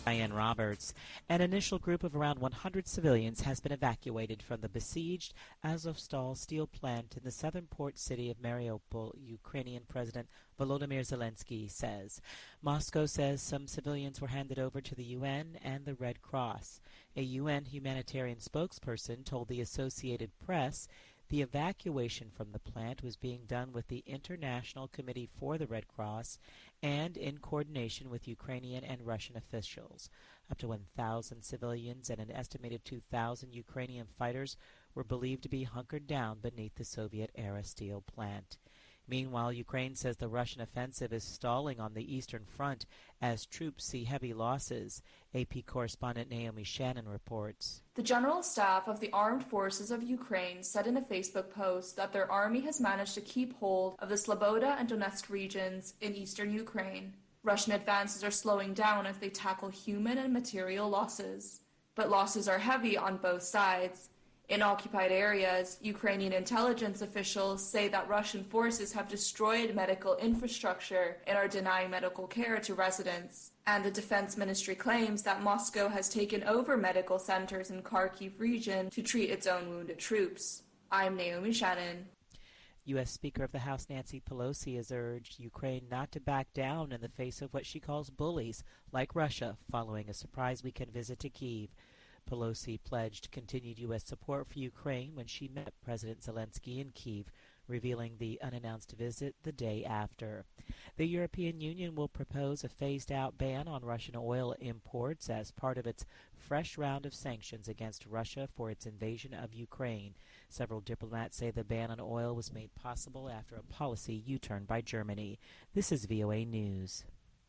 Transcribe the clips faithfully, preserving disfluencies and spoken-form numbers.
Diane Roberts. An initial group of around one hundred civilians has been evacuated from the besieged Azovstal steel plant in the southern port city of Mariupol, Ukrainian President Volodymyr Zelensky says. Moscow says some civilians were handed over to the U N and the Red Cross. A U N humanitarian spokesperson told the Associated Press the evacuation from the plant was being done with the International Committee for the Red Cross and in coordination with Ukrainian and Russian officials. Up to one thousand civilians and an estimated two thousand Ukrainian fighters were believed to be hunkered down beneath the Soviet-era steel plant. Meanwhile, Ukraine says the Russian offensive is stalling on the eastern front as troops see heavy losses. A P correspondent Naomi Shannon reports. The General Staff of the Armed Forces of Ukraine said in a Facebook post that their army has managed to keep hold of the Sloboda and Donetsk regions in eastern Ukraine. Russian advances are slowing down as they tackle human and material losses. But losses are heavy on both sides. In occupied areas, Ukrainian intelligence officials say that Russian forces have destroyed medical infrastructure and are denying medical care to residents. And the Defense Ministry claims that Moscow has taken over medical centers in Kharkiv region to treat its own wounded troops. I'm Naomi Shannon. U S Speaker of the House Nancy Pelosi has urged Ukraine not to back down in the face of what she calls bullies like Russia following a surprise weekend visit to Kyiv. Pelosi pledged continued U S support for Ukraine when she met President Zelensky in Kyiv, revealing the unannounced visit the day after. The European Union will propose a phased-out ban on Russian oil imports as part of its fresh round of sanctions against Russia for its invasion of Ukraine. Several diplomats say the ban on oil was made possible after a policy U-turn by Germany. This is V O A News.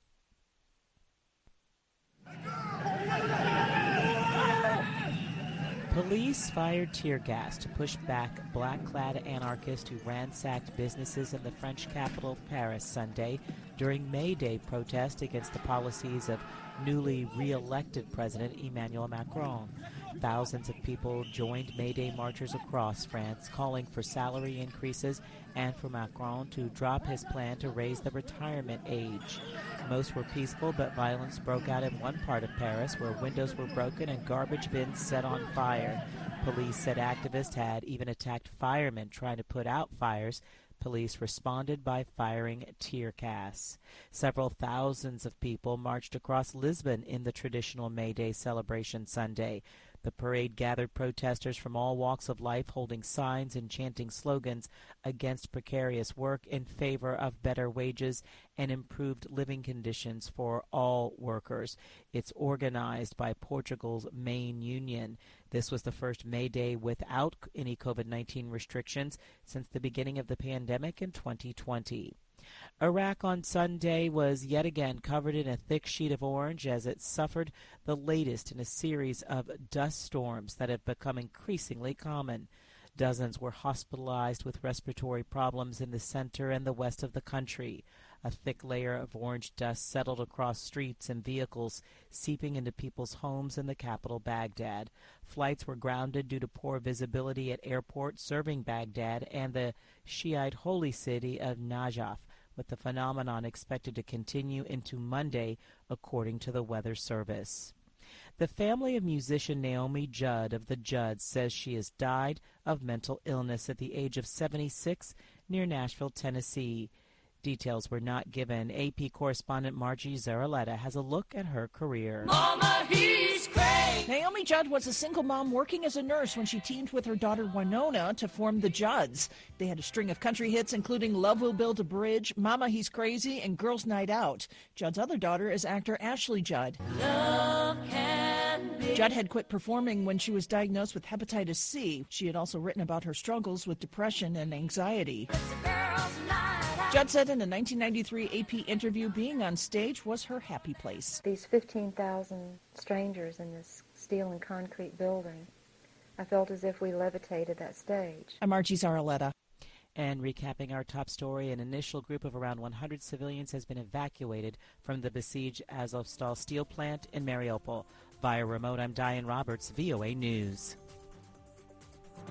Police fired tear gas to push back black-clad anarchists who ransacked businesses in the French capital of Paris Sunday during May Day protests against the policies of newly re-elected President Emmanuel Macron. Thousands of people joined May Day marchers across France, calling for salary increases and for Macron to drop his plan to raise the retirement age. Most were peaceful, but violence broke out in one part of Paris where windows were broken and garbage bins set on fire. Police said activists had even attacked firemen trying to put out fires. Police responded by firing tear gas. Several thousands of people marched across Lisbon in the traditional May Day celebration Sunday. The parade gathered protesters from all walks of life holding signs and chanting slogans against precarious work in favor of better wages and improved living conditions for all workers. It's organized by Portugal's main union. This was the first May Day without any COVID nineteen restrictions since the beginning of the pandemic in twenty twenty. Iraq on Sunday was yet again covered in a thick sheet of orange as it suffered the latest in a series of dust storms that have become increasingly common. Dozens were hospitalized with respiratory problems in the center and the west of the country. A thick layer of orange dust settled across streets and vehicles, seeping into people's homes in the capital, Baghdad. Flights were grounded due to poor visibility at airports serving Baghdad and the Shiite holy city of Najaf, with the phenomenon expected to continue into Monday, according to the Weather Service. The family of musician Naomi Judd of the Judds says she has died of mental illness at the age of seventy-six near Nashville, Tennessee. Details were not given. A P correspondent Margie Zaraletta has a look at her career. Mama, he's great. Naomi Judd was a single mom working as a nurse when she teamed with her daughter Winona to form the Judds. They had a string of country hits, including Love Will Build a Bridge, Mama, He's Crazy, and Girls Night Out. Judd's other daughter is actor Ashley Judd. Love can be. Judd had quit performing when she was diagnosed with hepatitis C. She had also written about her struggles with depression and anxiety. Judd said in a nineteen ninety-three A P interview being on stage was her happy place. These fifteen thousand strangers in this steel and concrete building, I felt as if we levitated that stage. I'm Margie Zaraletta. And recapping our top story, an initial group of around one hundred civilians has been evacuated from the besieged Azovstal steel plant in Mariupol. Via remote, I'm Diane Roberts, V O A News.